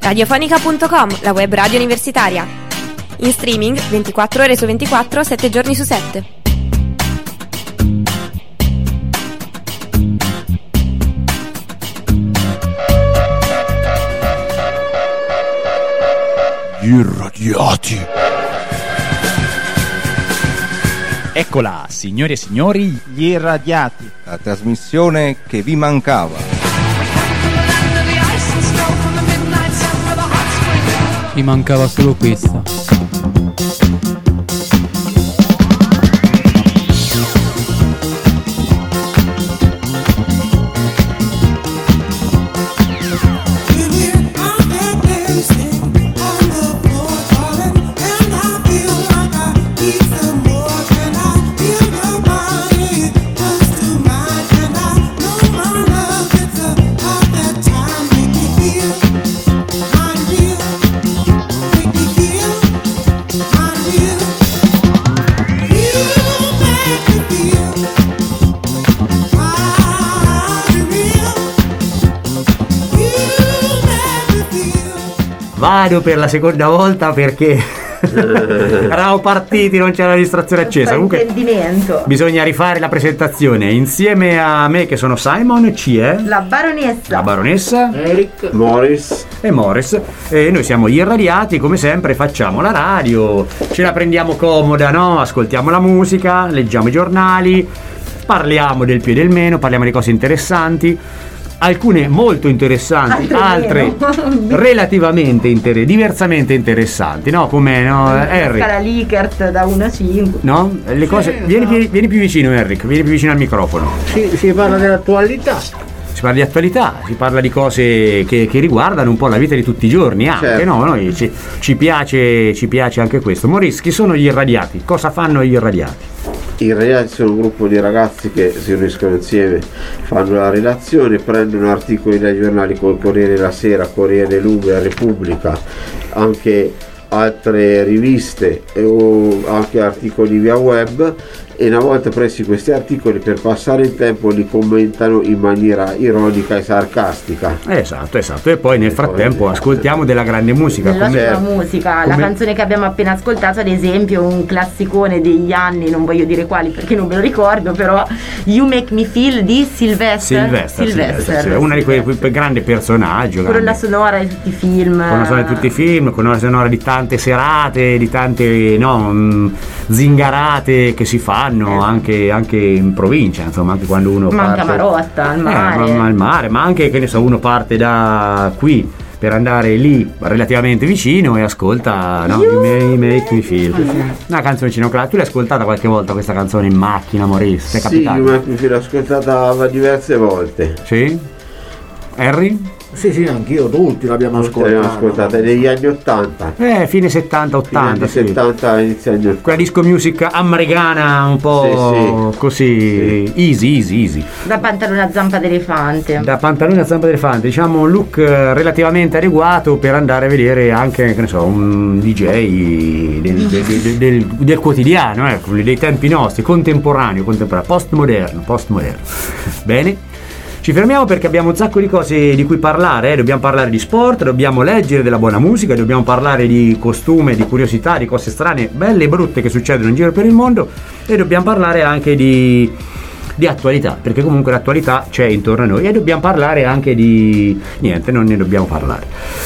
Radiofonica.com, la web radio universitaria. In streaming 24 ore su 24, 7 giorni su 7. Gli irradiati. Eccola, signore e signori, gli irradiati. La trasmissione che vi mancava. Mi mancava solo questa. Vado per la seconda volta perché eravamo partiti, non c'era la registrazione accesa. Comunque bisogna rifare la presentazione. Insieme a me, che sono Simon, c'è la baronessa, Eric, Morris, e noi siamo gli irradiati. Come sempre facciamo la radio, ce la prendiamo comoda, no? Ascoltiamo la musica, leggiamo i giornali, parliamo del più e del meno, parliamo di cose interessanti, alcune molto interessanti, altre relativamente diversamente interessanti, no? Come, no, Harry? La Likert da 1 a 5. No? Le cose. Vieni più vicino, Eric, vieni più vicino al microfono. Si parla dell'attualità. Si parla di attualità, si parla di cose che riguardano un po' la vita di tutti i giorni, anche, certo. No? Noi ci piace anche questo. Maurice, chi sono gli irradiati? Cosa fanno gli irradiati? I irradiati sono un gruppo di ragazzi che si uniscono insieme, fanno la relazione, prendono articoli dai giornali come Corriere della Sera, Corriere Lume, Repubblica, anche altre riviste o anche articoli via web, e una volta presi questi articoli, per passare il tempo, li commentano in maniera ironica e sarcastica. Esatto, e poi nel frattempo ascoltiamo della grande musica. La canzone che abbiamo appena ascoltato, ad esempio, un classicone degli anni, non voglio dire quali perché non me lo ricordo, però You Make Me Feel di Sylvester. Una di quei grandi personaggi. Colonna sonora di tutti i film. Colonna sonora di tante serate, di tante zingarate che si fanno. Anche in provincia, insomma, anche quando uno parte Marotta, al mare, ma anche, che ne so, uno parte da qui per andare lì relativamente vicino e ascolta, no? You Make Me Feel, una canzoncina classica. Tu l'hai ascoltata qualche volta questa canzone in macchina, Maurice? Ti è capitato? Sì, You Make Me Feel l'ho ascoltata diverse volte. Sì? Harry? Sì, anch'io, tutti l'abbiamo ascoltata negli anni 80. Fine 70-80. Fine 70, inizio anni 80. Quella disco music americana un po' sì. Easy. Da pantalone a zampa d'elefante. Diciamo un look relativamente adeguato per andare a vedere anche, che ne so, un DJ del quotidiano, dei tempi nostri, contemporaneo, postmoderno. Bene. Ci fermiamo perché abbiamo un sacco di cose di cui parlare, dobbiamo parlare di sport, dobbiamo leggere della buona musica, dobbiamo parlare di costume, di curiosità, di cose strane, belle e brutte che succedono in giro per il mondo, e dobbiamo parlare anche di attualità, perché comunque l'attualità c'è intorno a noi, e dobbiamo parlare anche di niente, non ne dobbiamo parlare.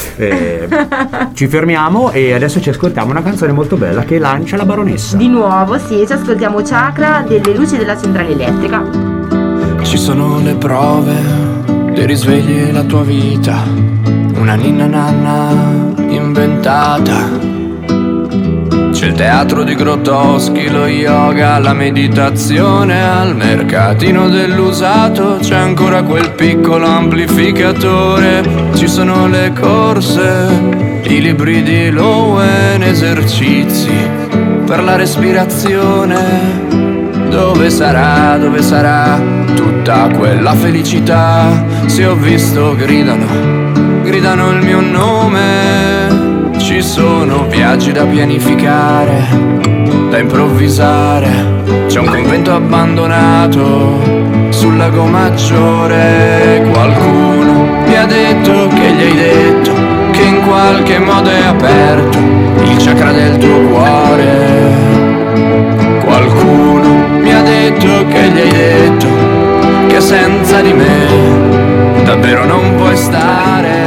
Ci fermiamo e adesso ci ascoltiamo una canzone molto bella che lancia la baronessa. Di nuovo, sì, ci ascoltiamo Chakra delle luci della centrale elettrica. Ci sono le prove, ti risvegli la tua vita, una ninna nanna inventata. C'è il teatro di Grotowski, lo yoga, la meditazione, al mercatino dell'usato c'è ancora quel piccolo amplificatore. Ci sono le corse, i libri di Lowen, esercizi per la respirazione. Dove sarà tutta quella felicità? Se ho visto gridano il mio nome. Ci sono viaggi da pianificare, da improvvisare. C'è un convento abbandonato sul lago Maggiore. Qualcuno mi ha detto che gli hai detto che in di me davvero non puoi stare.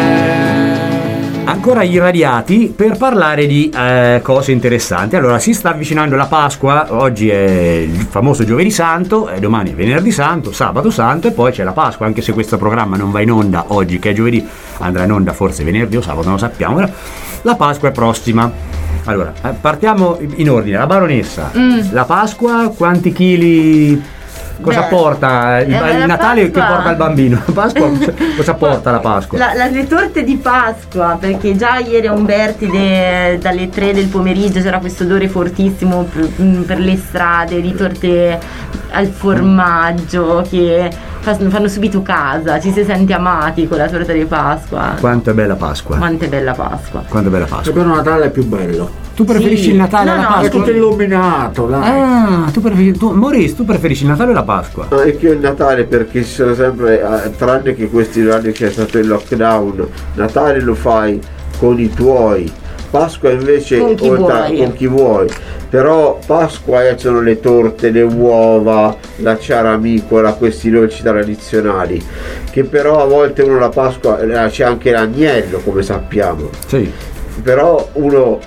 Ancora irradiati per parlare di cose interessanti. Allora, si sta avvicinando la Pasqua, oggi è il famoso Giovedì Santo, domani è Venerdì Santo, Sabato Santo e poi c'è la Pasqua, anche se questo programma non va in onda oggi che è giovedì, andrà in onda forse venerdì o sabato, non lo sappiamo, però la Pasqua è prossima. Allora, partiamo in ordine. La baronessa, la Pasqua, quanti chili... Cosa porta il Natale? Pasqua... che porta il bambino? Pasqua, cosa porta la Pasqua? Le torte di Pasqua, perché già ieri a Umberti dalle 3 del pomeriggio c'era questo odore fortissimo per le strade di torte al formaggio che fanno subito casa, ci si sente amati con la torta di Pasqua. Quanto è bella Pasqua? Quanto è bella Pasqua? Quanto è bella Pasqua? Secondo Natale è più bello. Tu preferisci il Natale alla Pasqua? È tutto illuminato, dai. Maurice, tu preferisci il Natale o la Pasqua? Anche il Natale, perché ci sono sempre, tranne che questi anni che è stato il lockdown, Natale lo fai con i tuoi, Pasqua invece con chi vuoi. Però Pasqua sono le torte, le uova, la ciaramicola, questi dolci tradizionali, che però a volte uno la Pasqua c'è anche l'agnello, come sappiamo. Sì. Però uno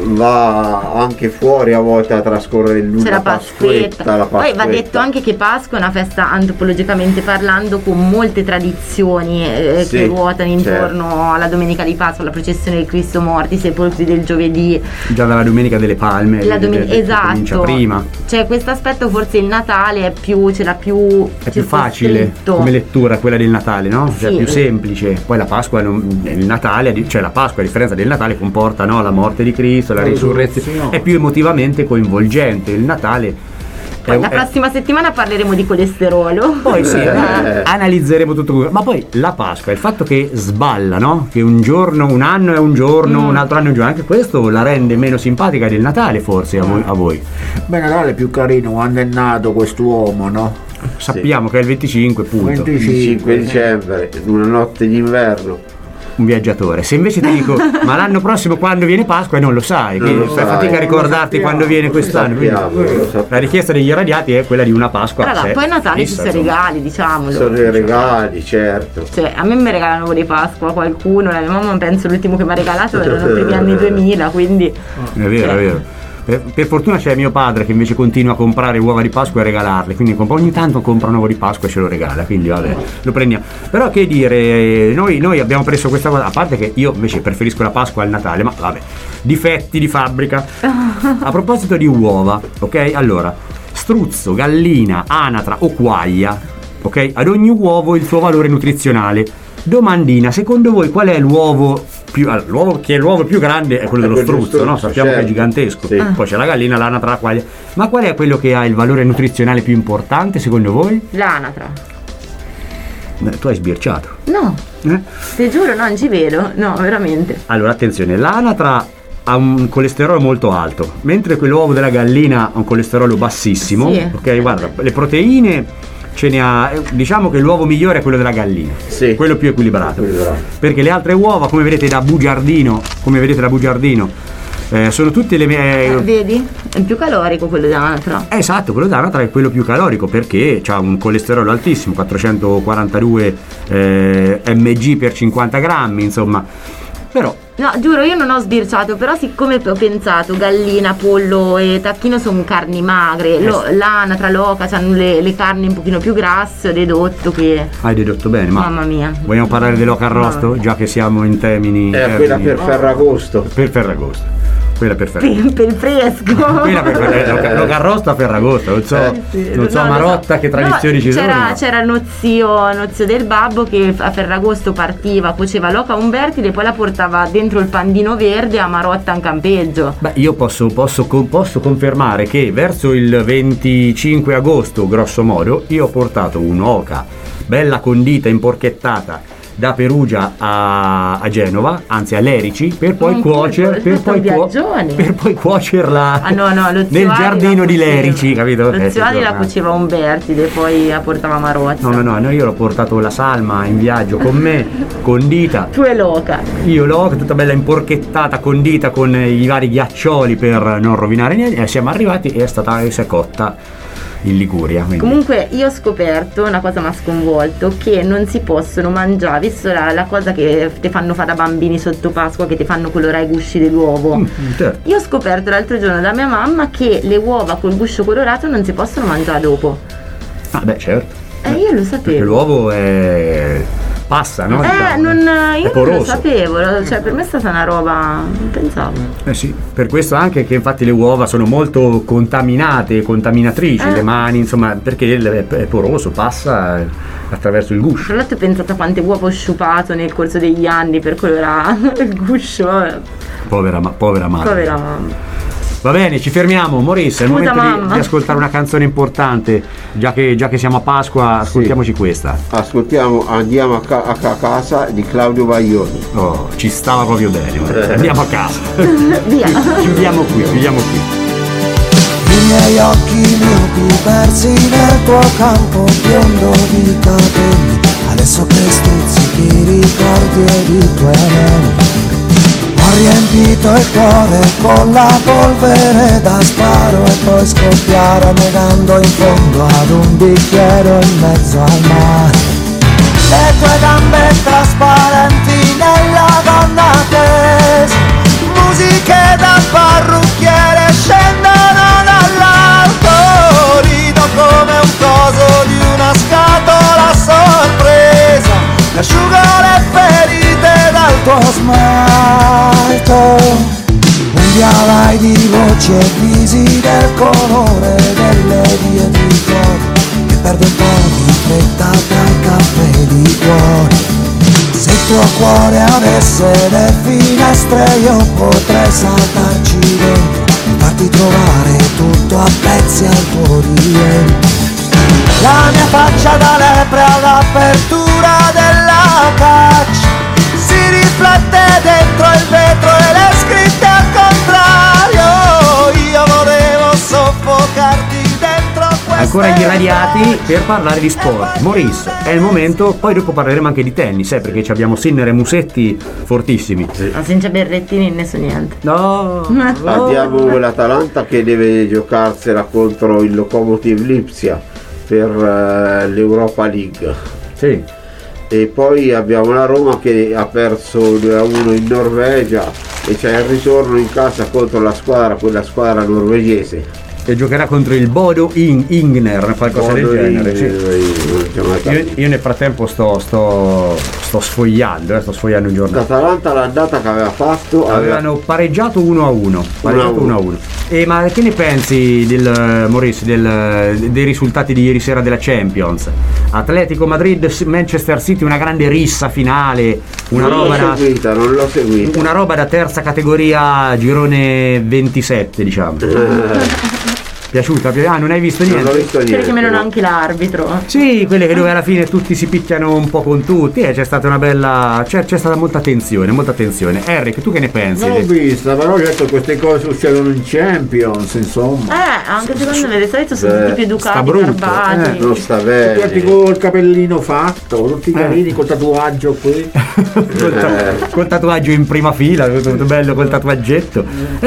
va anche fuori a volte a trascorrere la Pasquetta. Poi va detto anche che Pasqua è una festa antropologicamente parlando con molte tradizioni che ruotano intorno alla Domenica di Pasqua, alla processione del Cristo Morti, i sepolcri del giovedì, già dalla Domenica delle Palme, esatto, prima. Cioè questo aspetto forse il Natale è più più facile stretto come lettura, quella del Natale, no? Cioè sì. Più semplice. Poi la Pasqua il Natale, cioè la Pasqua a differenza del Natale comporta, no, la morte di Cristo, la risurrezione, è più emotivamente coinvolgente. Il Natale poi la prossima settimana parleremo di colesterolo, poi analizzeremo tutto, ma poi la Pasqua, il fatto che sballa, no? Che un anno è un giorno, un altro anno è un giorno, anche questo la rende meno simpatica del Natale forse a voi. Beh, Natale è più carino quando è nato quest'uomo, no? Sappiamo che è il 25 punto 25 dicembre, una notte d'inverno. Un viaggiatore. Se invece ti dico ma l'anno prossimo quando viene Pasqua e non lo sai, quindi fai fatica a ricordarti quando viene quest'anno. La richiesta degli irradiati è quella di una Pasqua. Allora, poi a Natale ci sono regali, diciamolo. Sono i regali, certo. Cioè, a me mi regalano uova di Pasqua qualcuno, la mia mamma penso l'ultimo che mi ha regalato erano i primi anni 2000, quindi è vero, è vero. Per fortuna c'è mio padre che invece continua a comprare uova di Pasqua e regalarle, quindi ogni tanto compra un uovo di Pasqua e ce lo regala, quindi vabbè, lo prendiamo. Però che dire, noi abbiamo preso questa cosa, a parte che io invece preferisco la Pasqua al Natale, ma vabbè, difetti di fabbrica. A proposito di uova, ok? Allora, struzzo, gallina, anatra o quaglia, ok? Ad ogni uovo il suo valore nutrizionale. Domandina, secondo voi qual è l'uovo l'uovo più grande è quello dello struzzo, no? Sappiamo che è gigantesco. Sì. Poi c'è la gallina, l'anatra, la quaglia. Ma qual è quello che ha il valore nutrizionale più importante secondo voi? L'anatra. Beh, tu hai sbirciato. No. Ti giuro, non ci vedo. No, veramente. Allora, attenzione, l'anatra ha un colesterolo molto alto, mentre quell'uovo della gallina ha un colesterolo bassissimo. Sì. Ok, guarda, le proteine ce ne ha, diciamo che l'uovo migliore è quello della gallina, sì, quello più equilibrato, perché le altre uova, come vedete da bugiardino, sono tutte le vedi? È più calorico quello d'anatra. Esatto, quello d'anatra è quello più calorico perché ha un colesterolo altissimo, 442 mg per 50 grammi, insomma. Però no, giuro, io non ho sbirciato, però siccome ho pensato gallina, pollo e tacchino sono carni magre, l'anatra, l'oca hanno le carni un pochino più grasse, ho dedotto che... Hai dedotto bene, ma... Mamma mia. Vogliamo parlare dell'oca arrosto? Già che siamo in termini... quella per Ferragosto. Per Ferragosto. Quella per Ferragosto. Per il fresco. Quella per l'oca arrosto a Ferragosto, non so Marotta che tradizioni ci sono. C'era lo zio del babbo che a Ferragosto partiva, cuoceva l'oca Umbertide e poi la portava dentro il pandino verde a Marotta in campeggio. Beh, io posso confermare che verso il 25 agosto, grosso modo, io ho portato un'oca bella condita, imporchettata da Perugia a Genova, anzi a Lerici, per poi cuocerla nel giardino di Lerici, capito? Lo zio la cuoceva Umbertide e poi la portava Marotta. No, io l'ho portato la salma in viaggio con me, condita. Tu e l'oca. Io l'oca tutta bella imporchettata, condita con i vari ghiaccioli per non rovinare niente, e siamo arrivati e si è cotta in Liguria. Quindi. Comunque io ho scoperto una cosa mi ha sconvolto, che non si possono mangiare, visto la cosa che ti fanno fare da bambini sotto Pasqua, che ti fanno colorare i gusci dell'uovo. Certo. Io ho scoperto l'altro giorno da mia mamma che le uova col guscio colorato non si possono mangiare dopo. Ah beh, certo. Io lo Perché sapevo. l'uovo passa, no? Io non poroso. lo sapevo, cioè per me è stata una roba, non pensavo. Sì, per questo anche che infatti le uova sono molto contaminatrici, le mani, insomma, perché è poroso, passa attraverso il guscio. Tra l'altro ho pensato a quante uova ho sciupato nel corso degli anni per colorare il guscio. Povera madre. Povera mamma. Va bene, ci fermiamo. Maurice, è il Scusa, momento mamma. di ascoltare una canzone importante, già che siamo a Pasqua, ascoltiamoci questa. Ascoltiamo Andiamo a casa di Claudio Baglioni. Oh, ci stava proprio bene. Andiamo a casa. Via. Chiudiamo qui. I miei occhi miopi persi nel tuo campo biondo di capelli, adesso che stuzzichi ricordi ed i tuoi anelli. Ho riempito il cuore con la polvere da sparo e poi scoppiare negando in fondo ad un bicchiere in mezzo al mare. Le tue gambe trasparenti nella donna tesa, musiche da parrucchiere scendono dall'alto, rido come un coso di una scatola sorpresa, mi asciugo le ferite dal tuo smalto. Mondialai di voci e visi del colore delle vie di cuore, che perde un po' di fretta tra i caffè di cuore. Se il tuo cuore avesse le finestre io potrei saltarci dentro e farti trovare tutto a pezzi al tuo rientro. La mia faccia da lepre all'apertura della caccia si riflette dentro il vetro e le scritte al contrario. Io volevo soffocarti dentro queste. Ancora gli irradiati per parlare di sport. Maurice, è il momento, poi dopo parleremo anche di tennis, perché abbiamo Sinner e Musetti fortissimi. Ma senza berrettini né su niente. No. Abbiamo l'Atalanta che deve giocarsela contro il Lokomotiv Lipsia per l'Europa League. Sì. E poi abbiamo la Roma che ha perso 2-1 in Norvegia e c'è il ritorno in casa contro quella squadra norvegese. E giocherà contro il Bodo Ingner, qualcosa del genere. Sì. Io nel frattempo sto sfogliando un giorno. L'Atalanta l'andata che aveva fatto avevano pareggiato 1-1. Ma che ne pensi Maurice dei risultati di ieri sera della Champions? Atletico Madrid Manchester City, una grande rissa finale, non l'ho seguita. Una roba da terza categoria, girone 27, diciamo. Piaciuta? Non hai visto niente? Non ho visto niente. Perché me non anche l'arbitro. Sì, quelle che dove alla fine tutti si picchiano un po' con tutti, c'è stata una bella. C'è stata molta tensione. Eric, tu che ne pensi? Non l'ho vista, però certo queste cose succedono in Champions, insomma. Anche secondo me di solito sono tutti più educati, garbati. Non sta bene. Tutti col capellino fatto, tutti carini, col tatuaggio qui. Col tatuaggio in prima fila, tutto bello col tatuaggetto.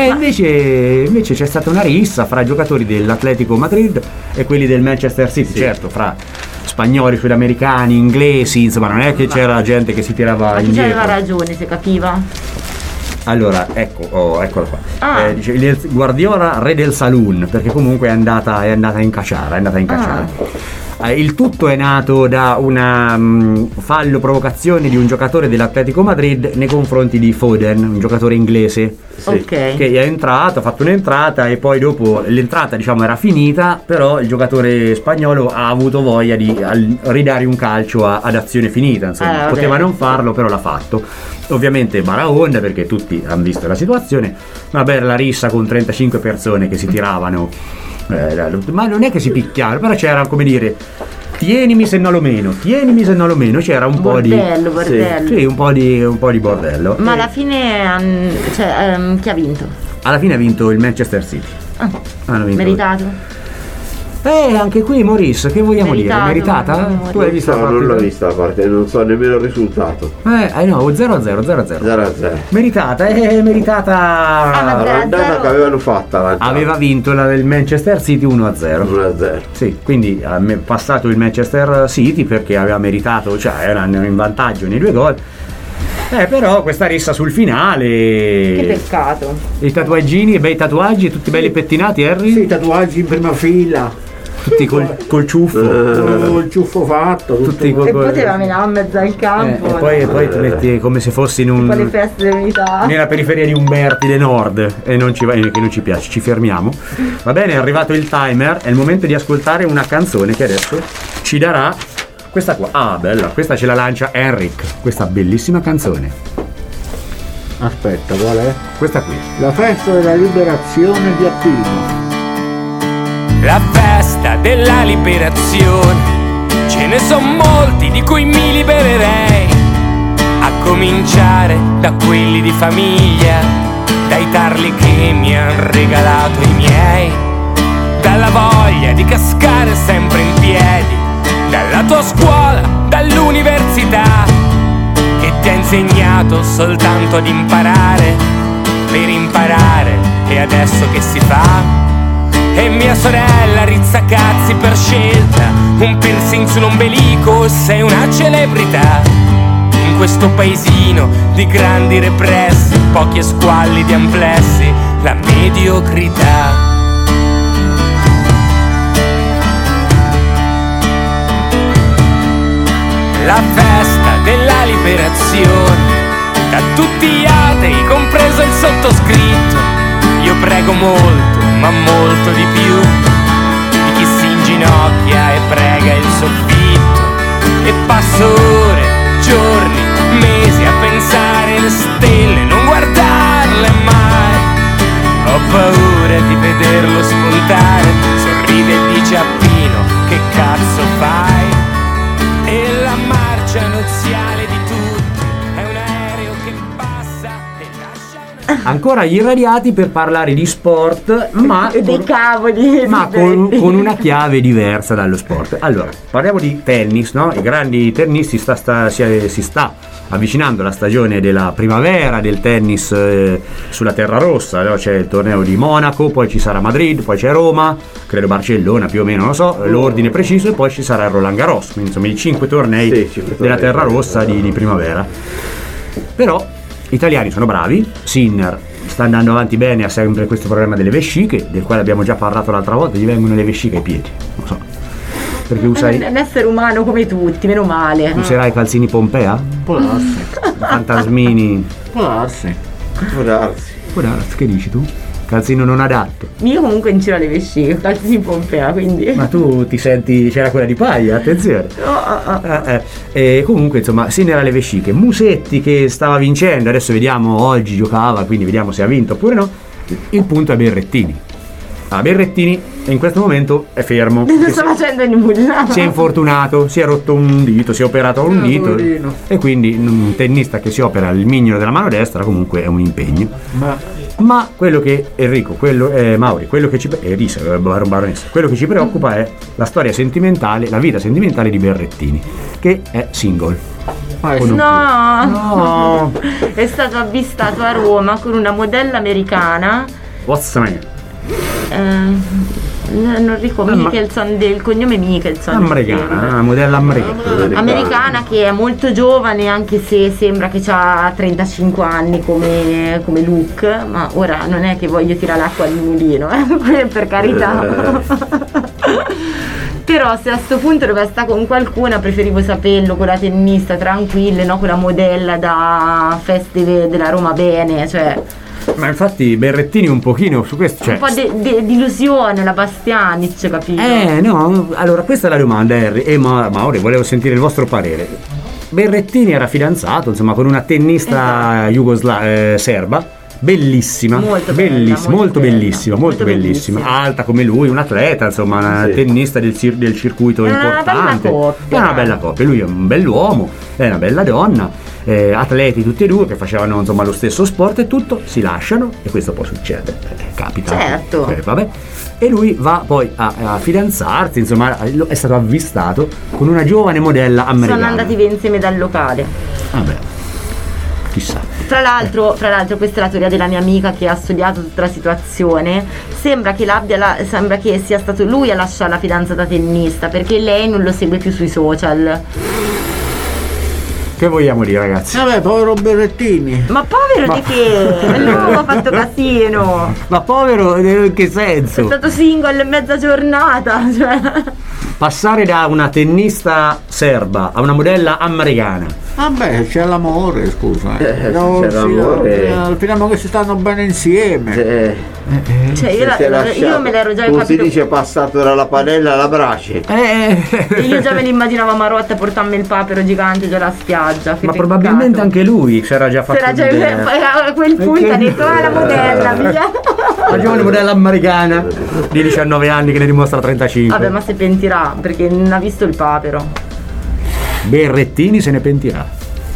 Invece c'è stata una rissa fra giocatori dell'Atletico Madrid e quelli del Manchester City, certo, fra spagnoli, sudamericani, inglesi, insomma non è che c'era gente che si tirava indietro. Ma chi aveva ragione, se capiva? Allora, eccola qua. Dice il Guardiola re del saloon, perché comunque è andata a incacciare. Il tutto è nato da una fallo provocazione di un giocatore dell'Atletico Madrid nei confronti di Foden, un giocatore inglese. Ok. Che è entrato, ha fatto un'entrata e poi dopo l'entrata era finita, però il giocatore spagnolo ha avuto voglia di ridare un calcio ad azione finita, insomma. Poteva non farlo, però l'ha fatto. Ovviamente Baraon, perché tutti hanno visto la situazione, una bella rissa con 35 persone che si tiravano. Ma non è che si picchiavano, però c'era, come dire, tienimi se non lo meno, c'era un bordello. Sì, un po' di bordello. Ma alla fine chi ha vinto? Alla fine ha vinto il Manchester City. Meritato? Anche qui Maurice, che vogliamo dire? Meritata? Tu l'hai vista la partita? Non l'ho vista la partita, non so nemmeno il risultato. No, 0-0. Meritata, L'andata che avevano fatta. Aveva vinto il Manchester City 1-0. 1-0. Sì, quindi ha passato il Manchester City perché aveva meritato, cioè erano in vantaggio nei 2 gol. Però questa rissa sul finale. Che peccato. I tatuaggini, bei tatuaggi, tutti belli pettinati, Harry? Sì, tatuaggi in prima fila. Tutti col ciuffo. Col ciuffo fatto. Tutti E poteva menare in mezzo al campo. E poi ti metti come se fossi in un. Le feste dell'unità. Nella periferia di Umbertide Nord. E non ci va, che non ci piace, ci fermiamo. Va bene, è arrivato il timer, è il momento di ascoltare una canzone che adesso ci darà. Questa qua, bella, questa ce la lancia Henrik, questa bellissima canzone. Aspetta, qual è? Questa qui. La festa della liberazione di Attino. La festa della liberazione, ce ne sono molti di cui mi libererei, a cominciare da quelli di famiglia, dai tarli che mi han regalato i miei, dalla voglia di cascare sempre in piedi, dalla tua scuola, dall'università, che ti ha insegnato soltanto ad imparare, per imparare, e adesso che si fa? E mia sorella rizzacazzi per scelta, un piercing sull'ombelico, sei una celebrità. In questo paesino di grandi repressi, pochi squalli di amplessi, la mediocrità. La festa della liberazione, da tutti gli atei, compreso il sottoscritto. Io prego molto, ma molto di più, di chi si inginocchia e prega il soffitto. E passo ore, giorni, mesi a pensare alle stelle, non guardarle mai. Ho paura di vederlo spuntare, sorride e dice a Pino, che cazzo fai? E la marcia nuziale di tutti è un aereo che passa e lascia Ancora gli irradiati per parlare di sport, ma dei cavoli, ma con una chiave diversa dallo sport. Allora, parliamo di tennis, no? I grandi tennisti si sta avvicinando la stagione della primavera del tennis sulla terra rossa, no? C'è il torneo di Monaco, poi ci sarà Madrid, poi c'è Roma, credo Barcellona più o meno, non lo so, l'ordine preciso, e poi ci sarà il Roland Garros, quindi insomma i 5 tornei della terra rossa di primavera. Però gli italiani sono bravi, Sinner sta andando avanti bene, ha sempre questo problema delle vesciche, del quale abbiamo già parlato l'altra volta, gli vengono le vesciche ai piedi, non so. Perché è un essere umano come tutti, meno male. Userai i calzini Pompea? Può darsi. Fantasmini? Può darsi. Può darsi, che dici tu? Calzino non adatto. Io comunque in giro alle vesciche, calzini Pompea, quindi. Ma tu ti senti, c'era quella di paglia, attenzione. E comunque insomma, Sinner alle vesciche. Musetti che stava vincendo, adesso vediamo, oggi giocava, quindi vediamo se ha vinto oppure no. Il punto è Berrettini. Berrettini in questo momento è fermo. Non sta facendo nulla. Si è infortunato, si è rotto un dito, si è operato un dito. E quindi un tennista che si opera il mignolo della mano destra comunque è un impegno. Ma quello che Enrico, Mauri, quello che ci preoccupa è la storia sentimentale, la vita sentimentale di Berrettini, che è single. No. È stato avvistato a Roma con una modella americana. What's the name? Non ricordo, Michelson, del cognome Michelson. Americana, modella americana che è molto giovane, anche se sembra che ha 35 anni come look, ma ora non è che voglio tirare l'acqua al mulino, per carità. Però se a sto punto dove sta con qualcuno, preferivo saperlo con la tennista tranquilla, no? Con la modella da feste della Roma bene, cioè. Ma infatti Berrettini un pochino su questo, cioè, un po' di illusione la Bastianic, capito? No, allora questa è la domanda, Harry e Mauri, volevo sentire il vostro parere. Berrettini era fidanzato, insomma, con una tennista serba, bellissima, molto bellissima, alta come lui, un atleta, insomma, una tennista del circuito importante. È una bella coppia, lui è un bell'uomo, è una bella donna. atleti tutti e due che facevano insomma lo stesso sport e tutto, si lasciano e questo può succedere, capita. Certo. Vabbè. E lui va poi a fidanzarsi, insomma è stato avvistato con una giovane modella americana. Sono andati via insieme dal locale. Vabbè, chissà. Tra l'altro, questa è la teoria della mia amica che ha studiato tutta la situazione. Sembra che sia stato lui a lasciare la fidanzata tennista, perché lei non lo segue più sui social. Che vogliamo dire, ragazzi? Vabbè, povero Berrettini. Ma povero di che? L'uomo ha fatto casino. Ma povero in che È senso? stato single mezza giornata, cioè. Passare da una tennista serba a una modella americana. Vabbè, c'è l'amore, scusa. C'è l'amore. Speriamo che si stanno bene insieme. Cioè io me l'ero già come capito. si dice, passato dalla padella alla brace. Io già me l'immaginavo a Marotta portarmi il papero gigante già alla spiaggia. Ma probabilmente anche lui si era già fatto a quel punto ha detto la modella via. La giovane modella americana di 19 anni che ne dimostra 35. Vabbè, ma si pentirà perché non ha visto il papero. Berrettini se ne pentirà.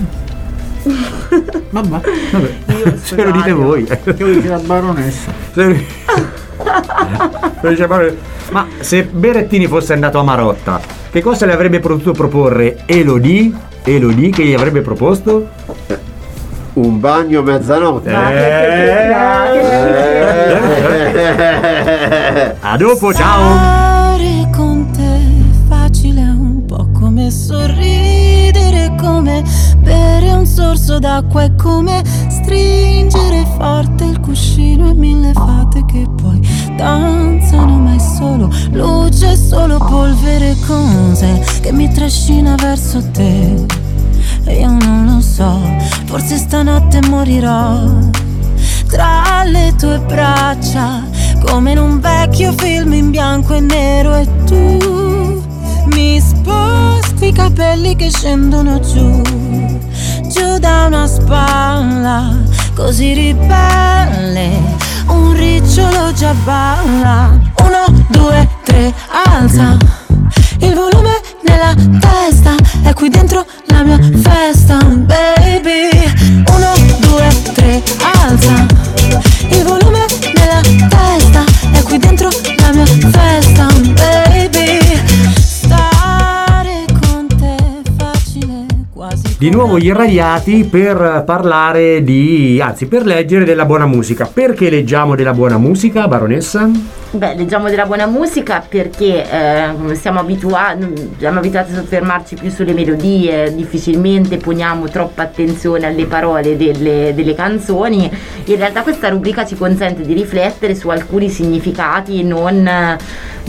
Vabbè. Se lo dite voi. Che dice la baronessa? Ma se Berrettini fosse andato a Marotta, che cosa le avrebbe potuto proporre Elodie? Elodie che gli avrebbe proposto? Un bagno mezzanotte. A dopo, ciao. Stare con te facile, un po' come sorridere, come bere un sorso d'acqua, è come stringere forte il cuscino e mille fate che poi danzano, ma è solo luce, solo polvere, cose che mi trascina verso te. E io non lo so, forse stanotte morirò tra le tue braccia, come in un vecchio film in bianco e nero, e tu mi sposti i capelli che scendono giù, giù da una spalla, così ribelle, un ricciolo già balla. 1, 2, 3, alza il volume nella testa, è qui dentro la mia festa, baby. 1, 2, 3, alza il volume nella testa, è qui dentro la mia festa, baby. Stare con te facile, quasi. Di nuovo gli irradiati per parlare per leggere della buona musica. Perché leggiamo della buona musica, baronessa? Beh, leggiamo della buona musica perché siamo abituati a soffermarci più sulle melodie, difficilmente poniamo troppa attenzione alle parole delle canzoni. In realtà questa rubrica ci consente di riflettere su alcuni significati che non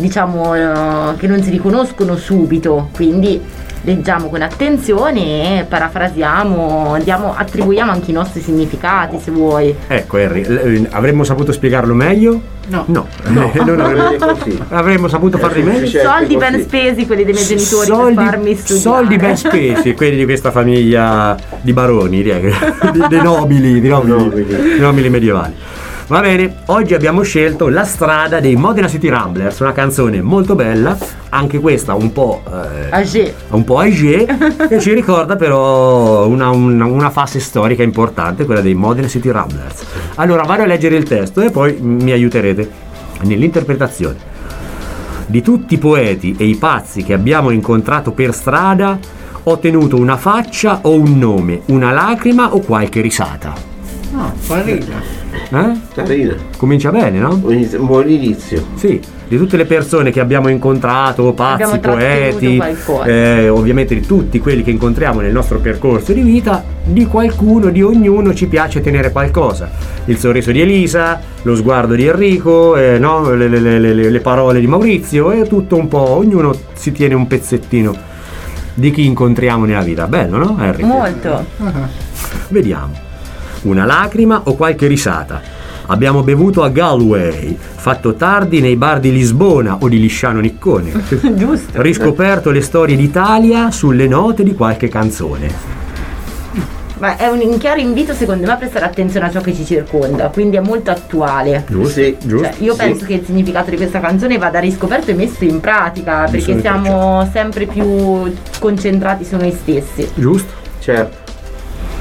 si riconoscono subito, quindi leggiamo con attenzione e parafrasiamo, attribuiamo anche i nostri significati, se vuoi. Ecco, Henry, avremmo saputo spiegarlo meglio? No. Non avremmo saputo farlo meglio? Soldi ben spesi quelli dei miei genitori per farmi studiare. Soldi ben spesi quelli di questa famiglia di baroni, dei nobili medievali. Va bene, oggi abbiamo scelto La strada dei Modena City Ramblers, una canzone molto bella, anche questa un po' âgée, che ci ricorda però una fase storica importante, quella dei Modena City Ramblers. Allora vado a leggere il testo e poi mi aiuterete nell'interpretazione. Di tutti i poeti e i pazzi che abbiamo incontrato per strada, ho tenuto una faccia o un nome, una lacrima o qualche risata. Farina. Carina. Comincia bene, no? Un buon inizio. Sì, di tutte le persone che abbiamo incontrato, pazzi, poeti, ovviamente di tutti quelli che incontriamo nel nostro percorso di vita, di qualcuno, di ognuno ci piace tenere qualcosa. Il sorriso di Elisa, lo sguardo di Enrico, le parole di Maurizio, e tutto un po', ognuno si tiene un pezzettino di chi incontriamo nella vita. Bello, no, Enrico? Molto. Vediamo. Una lacrima o qualche risata. Abbiamo bevuto a Galway, fatto tardi nei bar di Lisbona o di Lisciano Niccone. Giusto. Riscoperto le storie d'Italia sulle note di qualche canzone. Ma è un chiaro invito secondo me a prestare attenzione a ciò che ci circonda, quindi è molto attuale. Giusto, giusto. Cioè, io penso che il significato di questa canzone vada riscoperto e messo in pratica, perché siamo sempre più concentrati su noi stessi. Giusto? Certo.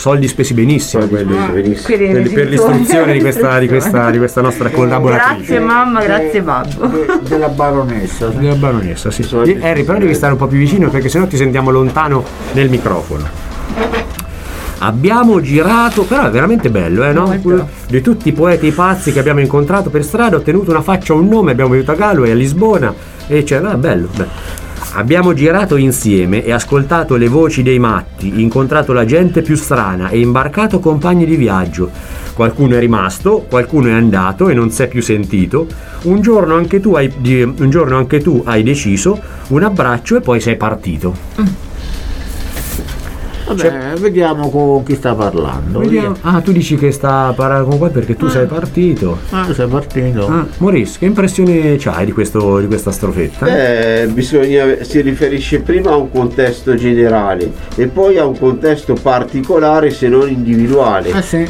soldi spesi benissimo quelli quelli per l'istruzione di questa nostra collaboratrice. Grazie mamma, grazie babbo. Della baronessa. Della baronessa, sì. Harry, però devi stare un po' più vicino perché sennò ti sentiamo lontano nel microfono. Abbiamo girato, però è veramente bello, no? Di tutti i poeti e i pazzi che abbiamo incontrato per strada, ho ottenuto una faccia, un nome, abbiamo venuto a Galway, a Lisbona, e bello. Abbiamo girato insieme e ascoltato le voci dei matti, incontrato la gente più strana e imbarcato compagni di viaggio. Qualcuno è rimasto, qualcuno è andato e non si è più sentito. Un giorno anche tu hai deciso un abbraccio e poi sei partito. Vabbè, vediamo con chi sta parlando. Vediamo. Ah, tu dici che sta parlando con qua perché tu sei partito. Sei partito. Maurice, che impressione c'hai di questa strofetta? Si riferisce prima a un contesto generale e poi a un contesto particolare, se non individuale. Sì.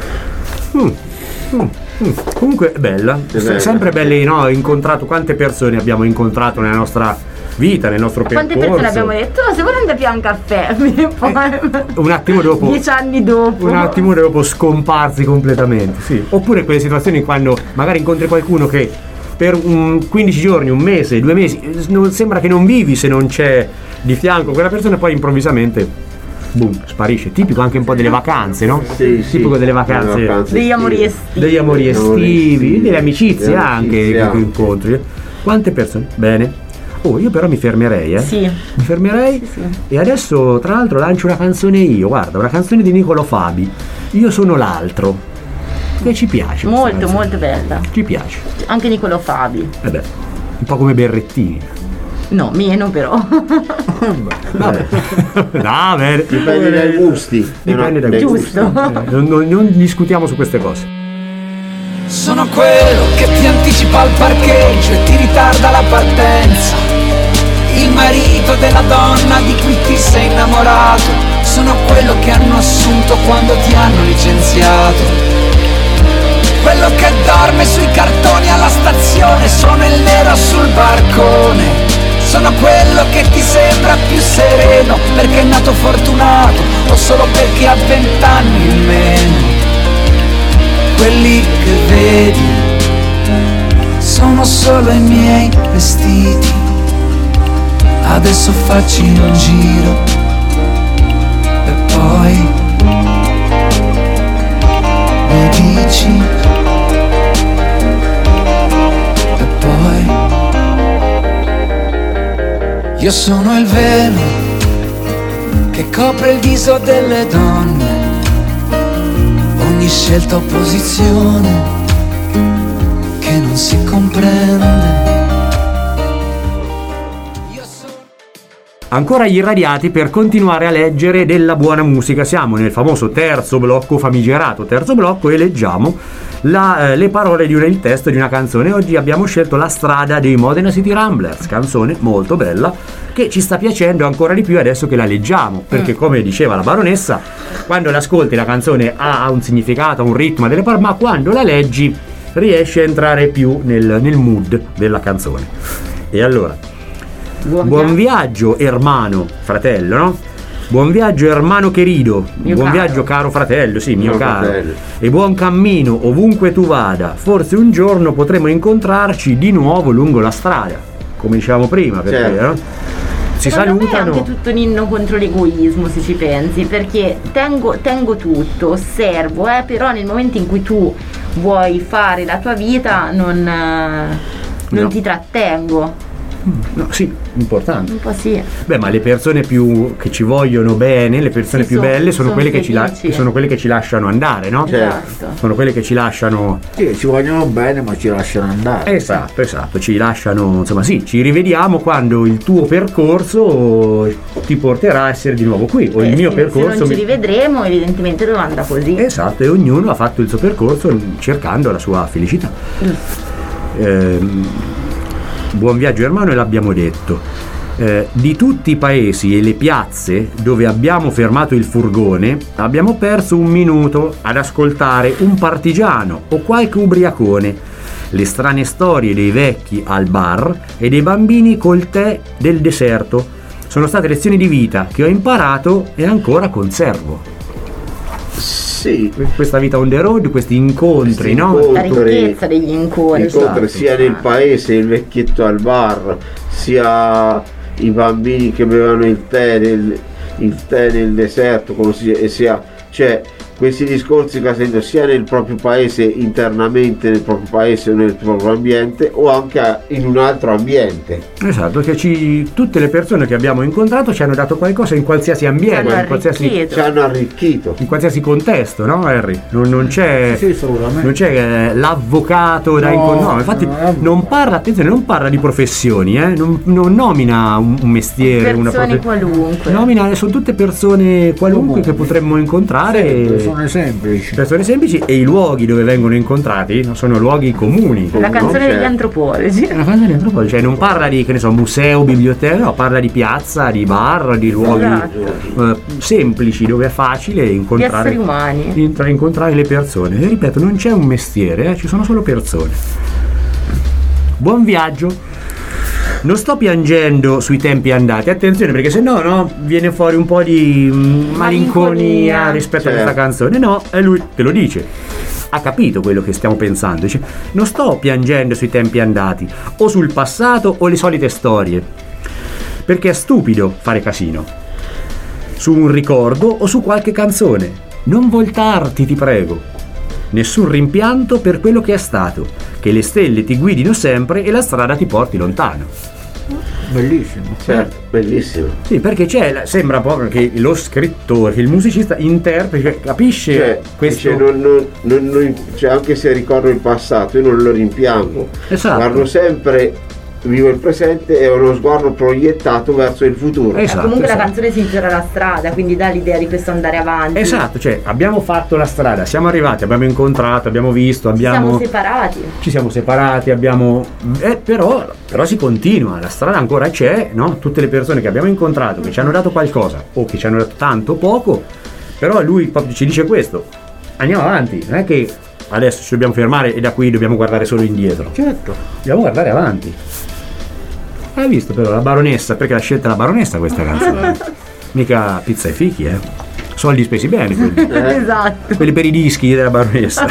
Comunque è bella. Sempre belle, no? Incontrato, quante persone abbiamo incontrato nella nostra vita, nel nostro percorso. Quante persone abbiamo detto? Se vuoi andare più un caffè. Un attimo dopo, 10 anni dopo, un attimo dopo scomparsi completamente, sì. Oppure quelle situazioni quando magari incontri qualcuno che per 15 giorni, un mese, 2 mesi sembra che non vivi se non c'è di fianco quella persona, poi improvvisamente boom, sparisce. Tipico anche un po' delle vacanze, no? Sì, tipico delle vacanze, degli amori estivi, delle amicizie anche che incontri. Quante persone? Bene. Io però mi fermerei, Sì. Mi fermerei. Sì. E adesso tra l'altro lancio una canzone io, guarda, una canzone di Niccolò Fabi. Io sono l'altro. Che ci piace. Molto, molto bella. Ci piace. Anche Niccolò Fabi. Un po' come Berrettini. No, meno però. Vabbè. Dipende dai gusti. Dipende dai gusti. Non discutiamo su queste cose. Sono quello che ti anticipa al parcheggio e ti ritarda la partenza, il marito della donna di cui ti sei innamorato. Sono quello che hanno assunto quando ti hanno licenziato, quello che dorme sui cartoni alla stazione. Sono il nero sul barcone. Sono quello che ti sembra più sereno perché è nato fortunato o solo perché ha 20 anni in meno. Quelli che vedi sono solo i miei vestiti. Adesso facci un giro e poi mi dici e poi io sono il velo che copre il viso delle donne. Ogni scelta o posizione che non si comprende. Ancora gli irradiati per continuare a leggere della buona musica. Siamo nel famoso terzo blocco, famigerato terzo blocco, e leggiamo le parole il testo di una canzone. Oggi abbiamo scelto La strada dei Modena City Ramblers, canzone molto bella che ci sta piacendo ancora di più adesso che la leggiamo, perché come diceva la baronessa, quando l'ascolti la canzone ha un significato, un ritmo delle parole, ma quando la leggi riesci a entrare più nel mood della canzone. E allora buon viaggio hermano, fratello, no? Buon viaggio hermano querido, buon viaggio caro fratello, sì, mio caro, fratello. E buon cammino ovunque tu vada, forse un giorno potremo incontrarci di nuovo lungo la strada, come dicevamo prima, perché no? Si Secondo salutano. me è anche tutto un inno contro l'egoismo, se ci pensi, perché tengo tutto, osservo, però nel momento in cui tu vuoi fare la tua vita non ti trattengo. No, sì, importante. Un po' sì. Beh, ma le persone più che ci vogliono bene, le persone più belle sono quelle che sono quelle che ci lasciano andare, no? Certo. Sono quelle che ci lasciano. Sì, ci vogliono bene, ma ci lasciano andare. Esatto, ci lasciano, insomma, sì, ci rivediamo quando il tuo percorso ti porterà a essere di nuovo qui, o il mio percorso. Se non ci rivedremo, evidentemente dove andrà così. Esatto, e ognuno ha fatto il suo percorso cercando la sua felicità. Buon viaggio hermano, e l'abbiamo detto. Di tutti i paesi e le piazze dove abbiamo fermato il furgone abbiamo perso un minuto ad ascoltare un partigiano o qualche ubriacone, le strane storie dei vecchi al bar e dei bambini col tè del deserto. Sono state lezioni di vita che ho imparato e ancora conservo. Sì. Questa vita on the road, questi incontri, no? La ricchezza degli incontri. Sia nel paese, il vecchietto al bar, sia i bambini che bevevano il tè nel deserto, cioè questi discorsi che sento sia nel proprio paese, internamente nel proprio paese o nel proprio ambiente, o anche in un altro ambiente. Esatto, che tutte le persone che abbiamo incontrato ci hanno dato qualcosa in qualsiasi ambiente, ci hanno arricchito. In qualsiasi contesto, no Harry? Non c'è, non c'è l'avvocato da incontrare. No, infatti non parla di professioni, non nomina un mestiere, persone qualunque. Nomina, sono tutte persone qualunque che potremmo incontrare. Persone semplici, e i luoghi dove vengono incontrati sono luoghi comuni. La canzone degli antropologi. La canzone degli antropologi, cioè non parla di, che ne so, museo, biblioteca, no, parla di piazza, di bar, di luoghi semplici dove è facile incontrare gli esseri umani. Incontrare le persone. E ripeto, non c'è un mestiere, ci sono solo persone. Buon viaggio. Non sto piangendo sui tempi andati, attenzione, perché se no viene fuori un po' di malinconia rispetto a questa canzone. No, è lui che lo dice. Ha capito quello che stiamo pensando. Dice: non sto piangendo sui tempi andati, o sul passato o le solite storie, perché è stupido fare casino su un ricordo o su qualche canzone. Non voltarti, ti prego. Nessun rimpianto per quello che è stato, che le stelle ti guidino sempre e la strada ti porti lontano. Bellissimo. Certo, bellissimo. Sì, perché sembra proprio che lo scrittore, che il musicista interpreta, capisce questo. Anche se ricordo il passato, io non lo rimpiango. Esatto. Guardo sempre, vivo il presente e ho uno sguardo proiettato verso il futuro. Esatto, comunque la canzone si intitola La strada, quindi dà l'idea di questo andare avanti. Esatto, cioè abbiamo fatto la strada, siamo arrivati, abbiamo incontrato, abbiamo visto, ci siamo separati, abbiamo però si continua, la strada ancora c'è, no? Tutte le persone che abbiamo incontrato, che ci hanno dato qualcosa o che ci hanno dato tanto o poco, però lui proprio ci dice questo: andiamo avanti, non è che adesso ci dobbiamo fermare e da qui dobbiamo guardare solo indietro. Certo, dobbiamo guardare avanti. Hai visto però la baronessa, perché l'ha scelta la baronessa questa canzone? Mica pizza e fichi, soldi spesi bene quelli. Esatto. Quelli per i dischi della baronessa.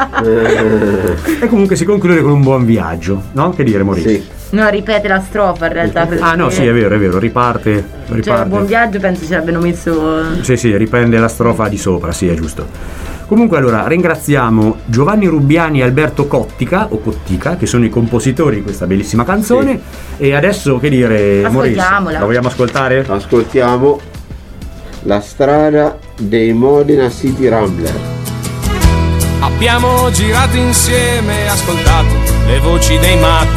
E comunque si conclude con un buon viaggio, no? Che dire, Maurizio? Sì. No, ripete la strofa in realtà. Ah no, sì, è vero, riparte. Cioè, buon viaggio penso ci abbiano messo. Sì, riprende la strofa di sopra, sì, è giusto. Comunque allora ringraziamo Giovanni Rubbiani e Alberto Cottica o Cottica, che sono i compositori di questa bellissima canzone. Sì. E adesso che dire, Maurizio? La vogliamo ascoltare? Ascoltiamo La strada dei Modena City Rambler. Abbiamo girato insieme, ascoltato le voci dei matti,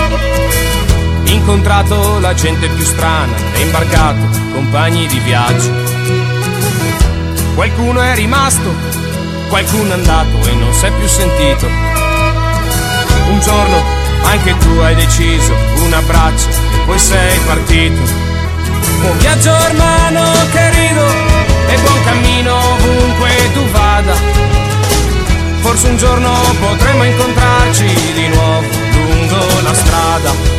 incontrato la gente più strana e imbarcato compagni di viaggio. Qualcuno è rimasto, qualcuno è andato e non si è più sentito. Un giorno anche tu hai deciso un abbraccio e poi sei partito. Buon viaggio hermano querido e buon cammino ovunque tu vada. Forse un giorno potremo incontrarci di nuovo lungo la strada.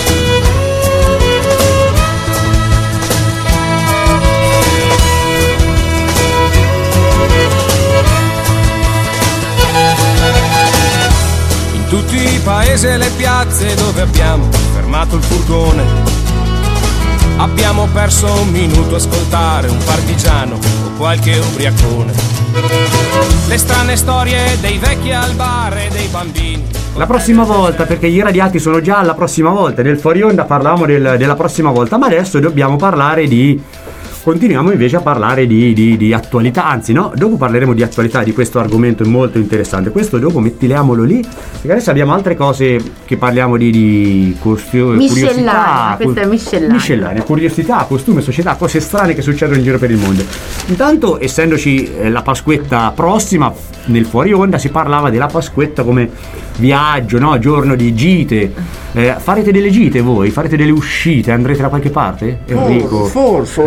In tutti i paesi e le piazze dove abbiamo fermato il furgone, abbiamo perso un minuto a ascoltare un partigiano o qualche ubriacone. Le strane storie dei vecchi al bar e dei bambini. La prossima volta, perché gli radiati sono già alla prossima volta. Nel fuori onda parlavamo della prossima volta, ma adesso dobbiamo parlare di... Continuiamo invece a parlare di attualità, anzi no, dopo parleremo di attualità, di questo argomento molto interessante. Questo dopo mettiamolo lì, perché adesso abbiamo altre cose che parliamo di curiosità. Questa è miscellanea. Curiosità, costume, società, cose strane che succedono in giro per il mondo. Intanto, essendoci la Pasquetta prossima, nel fuori onda si parlava della Pasquetta come viaggio, no? Giorno di gite. Farete delle gite voi? Farete delle uscite? Andrete da qualche parte? Enrico? Forse,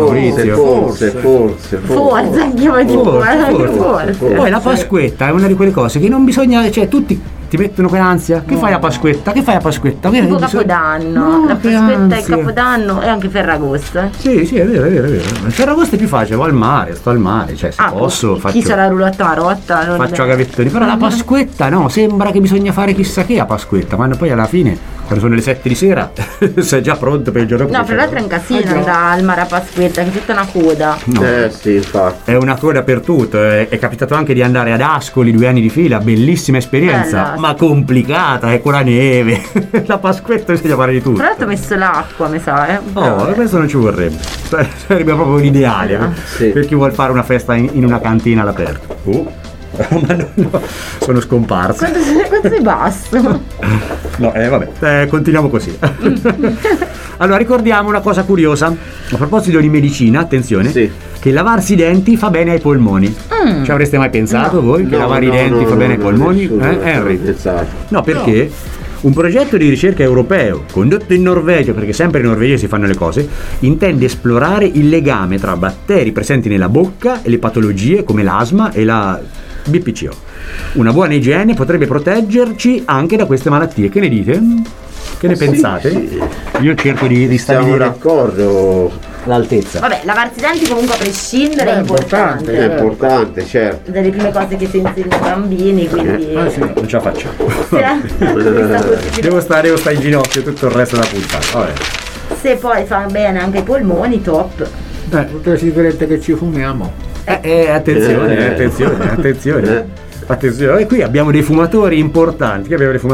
andiamo di forse. Poi la Pasquetta è una di quelle cose che non bisogna, cioè tutti ti mettono quell'ansia. Che fai a Pasquetta? Che fai a Pasquetta? Tipo Capodanno, la Pasquetta è Capodanno e anche Ferragosto. Sì, è vero. Il Ferragosto è più facile, vado al mare, sto al mare, cioè se posso chi faccio. c'ha la roulotte marotta? Faccio a gavettoni, però la Pasquetta no, sembra che bisogna fare chissà che a Pasquetta, ma poi alla fine, quando sono le 7 di sera, sei già pronto per il giorno. No, fra l'altro è un casino andare al mare a Pasquetta, che è tutta una coda. No. Sì, infatti. È una coda per tutto, è capitato anche di andare ad Ascoli 2 anni di fila, bellissima esperienza, ma complicata, con la neve. La Pasquetta bisogna fare di tutto. Tra l'altro ho messo l'acqua, mi sa, questo non ci vorrebbe. Sarebbe proprio l'ideale per chi vuol fare una festa in una cantina all'aperto. Ma no, sono scomparso. Quanto sei basso? No, vabbè, continuiamo così. Allora, ricordiamo una cosa curiosa. A proposito di medicina, attenzione, che lavarsi i denti fa bene ai polmoni. Ci avreste mai pensato voi che lavare i denti fa bene ai polmoni? Henry? No, perché? Un progetto di ricerca europeo, condotto in Norvegia, perché sempre in Norvegia si fanno le cose, intende esplorare il legame tra batteri presenti nella bocca e le patologie come l'asma e la BPCO. Una buona igiene potrebbe proteggerci anche da queste malattie. Che ne dite? Che ne pensate? Sì. Io cerco di Siamo stabilire d'accordo. l'altezza. Vabbè, lavarsi i denti comunque a prescindere è importante. È importante, certo. Delle prime cose che si insegnano ai bambini, quindi. Sì, non ce la facciamo. Devo stare in ginocchio tutto il resto della puntata. Vabbè. Se poi fa bene anche ai polmoni, top. Tutte le sigarette che ci fumiamo. Attenzione. E qui abbiamo dei fumatori importanti.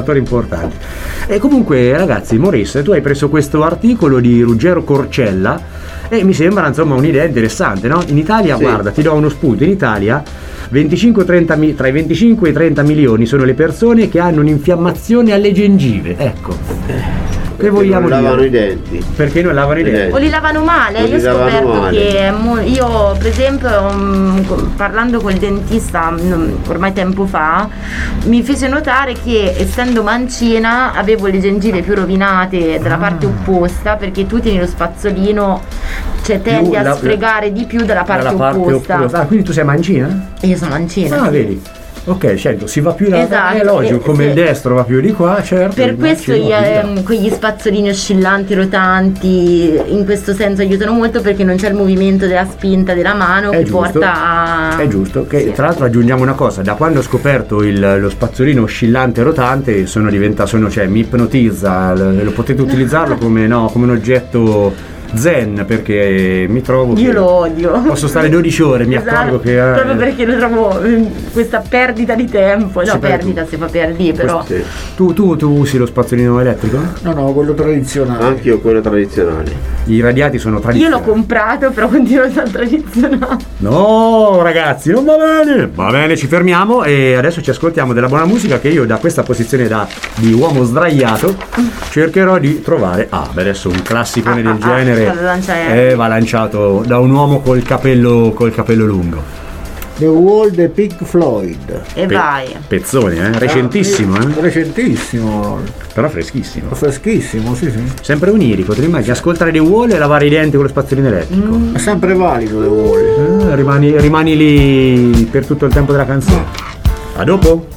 E comunque, ragazzi, Maurice, tu hai preso questo articolo di Ruggero Corcella e mi sembra insomma un'idea interessante, no? In Italia, guarda, ti do uno spunto. In Italia tra i 25 e i 30 milioni sono le persone che hanno un'infiammazione alle gengive. Ecco. Che vogliamo dire? Lavano i denti. Perché non lavano i denti? O li lavano male. Io ho scoperto che io, per esempio, parlando col dentista ormai tempo fa, mi fece notare che essendo mancina avevo le gengive più rovinate dalla parte opposta, perché tu tieni lo spazzolino, cioè tendi a sfregare di più dalla parte opposta. Quindi tu sei mancina? Io sono mancina. Vedi. Ok, certo, si va più da esatto, è logico, come il destro va più di qua, certo. Per questo quegli spazzolini oscillanti, rotanti, in questo senso aiutano molto, perché non c'è il movimento della spinta della mano che porta a... È giusto, che tra l'altro aggiungiamo una cosa, da quando ho scoperto lo spazzolino oscillante e rotante mi ipnotizza, lo potete utilizzarlo come un oggetto zen, perché mi trovo io lo odio, posso stare 12 ore, mi accorgo che proprio perché lo trovo questa perdita di tempo, si fa perdere, però tu usi lo spazzolino elettrico? No, quello tradizionale. Anch'io quello tradizionale. I radiati sono tradizionali. Io l'ho comprato, però continuo a usare tradizionale. No ragazzi, non va bene, ci fermiamo e adesso ci ascoltiamo della buona musica, che io da questa posizione di uomo sdraiato cercherò di trovare adesso un classicone del genere va lanciato da un uomo col capello lungo. The Wall the Pink Floyd. E vai. Pezzone, recentissimo. Recentissimo. Però freschissimo. Freschissimo, sì. Sempre onirico, ti immagini ascoltare The Wall e lavare i denti con lo spazzolino elettrico. È sempre valido The Wall. Rimani lì per tutto il tempo della canzone. A dopo.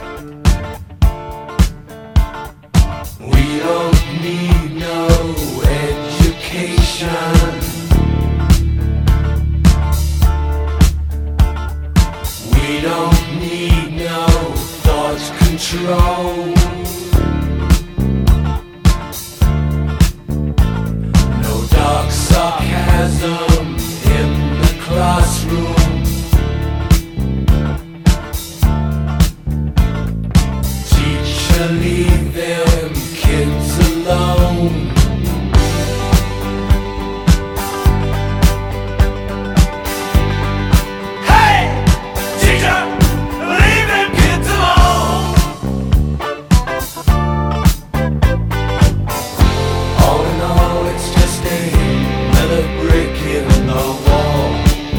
No dark sarcasm in the classroom. Teacher, leave them kids alone. Hey, teacher, leave them kids alone. All in all, it's just another brick in the wall.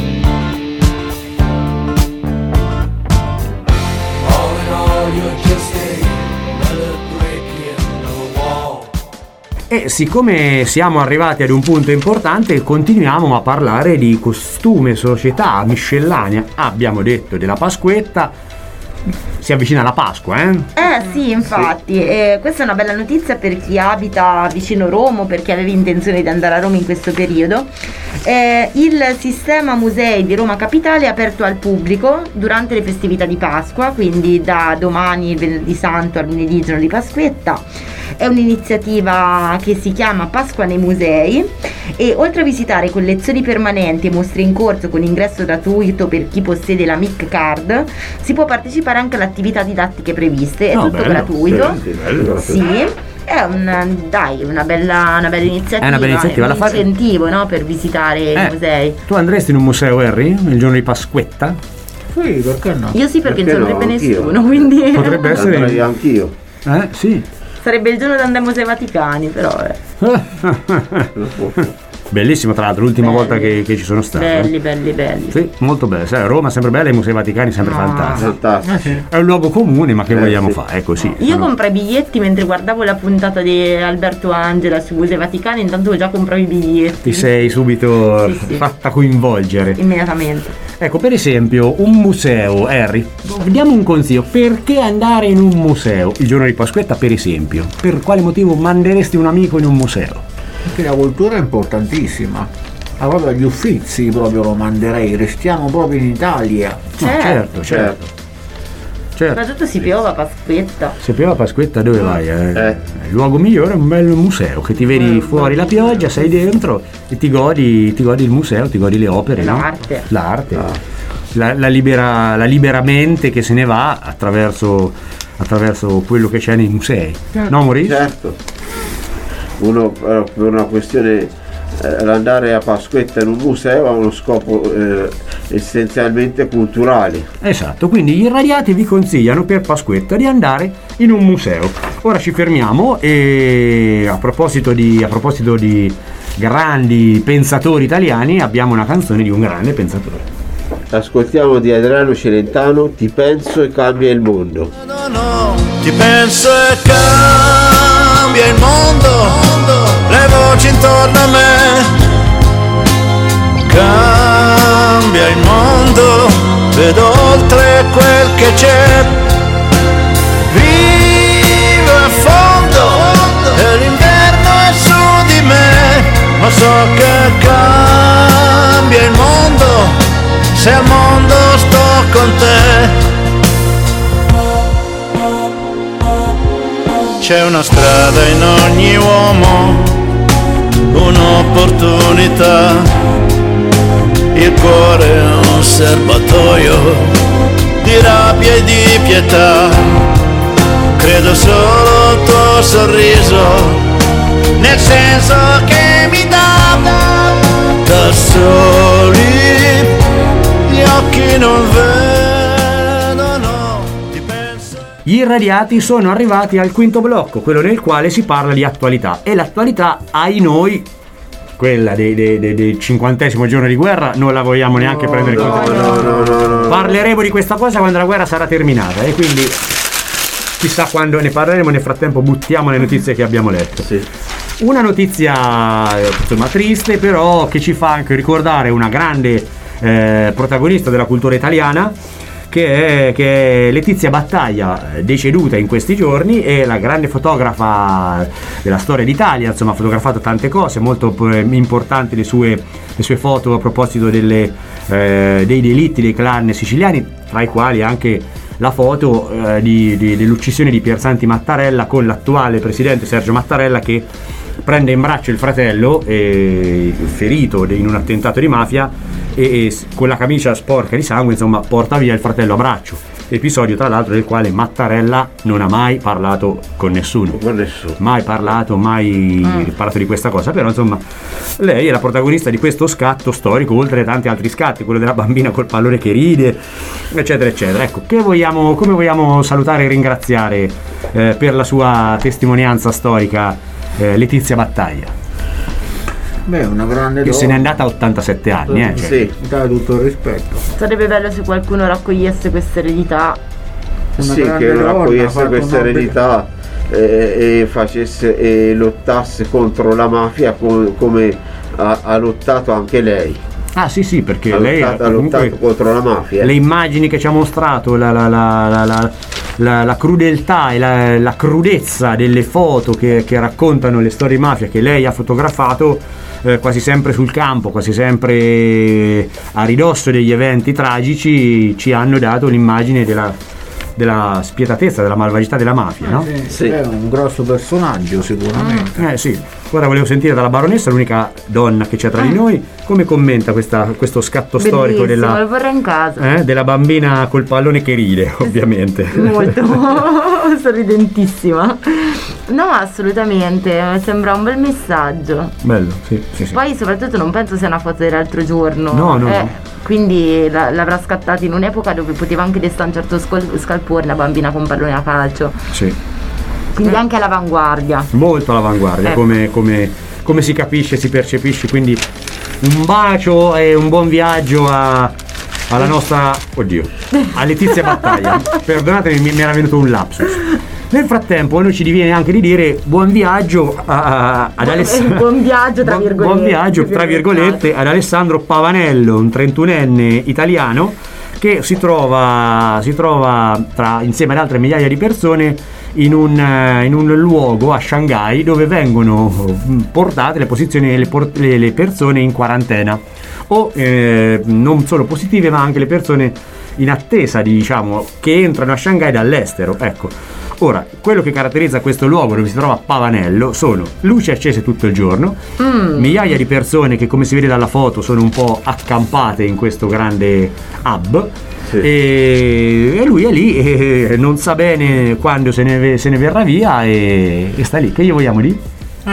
All in all, you're just another brick in the wall. E siccome siamo arrivati ad un punto importante, continuiamo a parlare di costume, società, miscellanea. Abbiamo detto della Pasquetta, si avvicina la Pasqua, Sì, infatti, questa è una bella notizia per chi abita vicino Roma, perché avevi intenzione di andare a Roma in questo periodo. Il sistema musei di Roma Capitale è aperto al pubblico durante le festività di Pasqua, quindi da domani, il venerdì santo, al lunedì, giorno di Pasquetta. È un'iniziativa che si chiama Pasqua nei musei, e oltre a visitare collezioni permanenti e mostre in corso con ingresso gratuito per chi possiede la MIC Card, si può partecipare anche alle attività didattiche previste. È tutto bello, gratuito. bello. Sì. È una bella iniziativa, È una bella iniziativa, è la un fate- incentivo, no, per visitare i musei. Tu andresti in un museo, Harry, il giorno di Pasquetta? Sì, perché no? Io sì, perché non ci andrebbe Anch'io. nessuno, quindi Potrebbe essere. Andrei anch'io. Sì. sarebbe il giorno di andare ai Musei Vaticani, però Bellissimo, tra l'altro, l'ultima volta che ci sono stato. belli. Sì, molto bello. Sai, Roma è sempre bella, i Musei Vaticani sempre fantastici. Fantastico. È un luogo comune, ma che vogliamo fare? È così. Io comprai i biglietti mentre guardavo la puntata di Alberto Angela sui Musei Vaticani, intanto già compravo i biglietti. Ti sei subito Sì. fatta coinvolgere. Immediatamente. Ecco, per esempio, un museo, Harry, diamo un consiglio. Perché andare in un museo il giorno di Pasquetta, per esempio? Per quale motivo manderesti un amico in un museo? Perché la cultura è importantissima. Ma proprio gli Uffizi proprio lo manderei, restiamo proprio in Italia. Certo. Soprattutto si piova a Pasquetta. Se piove a Pasquetta dove vai? Il luogo migliore è un bel museo, che ti vedi fuori la pioggia, sei dentro e ti godi il museo, ti godi le opere, L'arte. No? L'arte. La libera mente che se ne va attraverso quello che c'è nei musei. No, Maurizio? Certo. Uno per una questione, l'andare a Pasquetta in un museo ha uno scopo essenzialmente culturale. Esatto, quindi gli irradiati vi consigliano per Pasquetta di andare in un museo. Ora ci fermiamo e a proposito di grandi pensatori italiani, abbiamo una canzone di un grande pensatore. Ascoltiamo di Adriano Celentano, Ti penso e cambia il mondo. Ti penso e cambia il mondo, le voci intorno a me. Cambia il mondo, vedo oltre quel che c'è. Vivo a fondo e l'inverno è su di me, ma so che cambia il mondo se al mondo sto con te. C'è una strada in ogni uomo, un'opportunità, il cuore è un serbatoio di rabbia e di pietà. Credo solo al tuo sorriso, nel senso che mi dà da soli, gli occhi non vedono. Gli irradiati sono arrivati al quinto blocco, quello nel quale si parla di attualità, e l'attualità, ai noi, quella del 50° giorno di guerra, non la vogliamo neanche prendere in conto. Parleremo di questa cosa quando la guerra sarà terminata, e quindi chissà quando ne parleremo. Nel frattempo buttiamo le notizie che abbiamo letto. Una notizia insomma triste, però che ci fa anche ricordare una grande protagonista della cultura italiana, che è Letizia Battaglia, deceduta in questi giorni. È la grande fotografa della storia d'Italia, insomma ha fotografato tante cose molto importanti, le sue foto a proposito dei delitti dei clan siciliani, tra i quali anche la foto dell'uccisione di Piersanti Mattarella con l'attuale presidente Sergio Mattarella, che prende in braccio il fratello ferito in un attentato di mafia, e con la camicia sporca di sangue, insomma, porta via il fratello a braccio. Episodio tra l'altro del quale Mattarella non ha mai parlato con nessuno. Mai parlato di questa cosa. Però insomma lei è la protagonista di questo scatto storico, oltre a tanti altri scatti, quello della bambina col pallone che ride, eccetera eccetera. Ecco, come vogliamo salutare e ringraziare per la sua testimonianza storica Letizia Battaglia? Beh, una grande che donna. se n'è andata a 87 anni, Sì, dai tutto il rispetto. Sarebbe bello se qualcuno raccogliesse questa eredità. Che raccogliesse questa eredità e facesse e lottasse contro la mafia come ha lottato anche lei. Ah sì, perché ha lei lottato comunque contro la mafia. le immagini che ci ha mostrato, la crudeltà e la crudezza delle foto che raccontano le storie mafia che lei ha fotografato, quasi sempre sul campo, quasi sempre a ridosso degli eventi tragici, ci hanno dato l'immagine della spietatezza, della malvagità della mafia, no? Sì. È un grosso personaggio sicuramente. Sì. Ora volevo sentire dalla baronessa, l'unica donna che c'è tra di noi, come commenta questo scatto storico lo vorrei in casa. della bambina col pallone che ride, ovviamente. Molto sorridentissima. No, assolutamente, mi sembra un bel messaggio. Bello, sì. Poi soprattutto non penso sia una foto dell'altro giorno. No. Quindi l'avrà scattata in un'epoca dove poteva anche destare un certo scalpore la bambina con pallone a calcio. Sì. Quindi anche all'avanguardia. Molto all'avanguardia, come si capisce, si percepisce. Quindi un bacio e un buon viaggio alla nostra a Letizia Battaglia. Perdonatemi, mi era venuto un lapsus. Nel frattempo noi ci diviene anche di dire buon viaggio ad Alessandro. Buon viaggio tra virgolette. Buon viaggio tra virgolette ad Alessandro Pavanello, un 31enne italiano che si trova insieme ad altre migliaia di persone in un luogo a Shanghai dove vengono portate le persone in quarantena o non solo positive ma anche le persone in attesa che entrano a Shanghai dall'estero. Ecco, ora quello che caratterizza questo luogo dove si trova Pavanello sono luci accese tutto il giorno, migliaia di persone che, come si vede dalla foto, sono un po' accampate in questo grande hub. E lui è lì e non sa bene quando se ne verrà via e sta lì. Che gli vogliamo dire?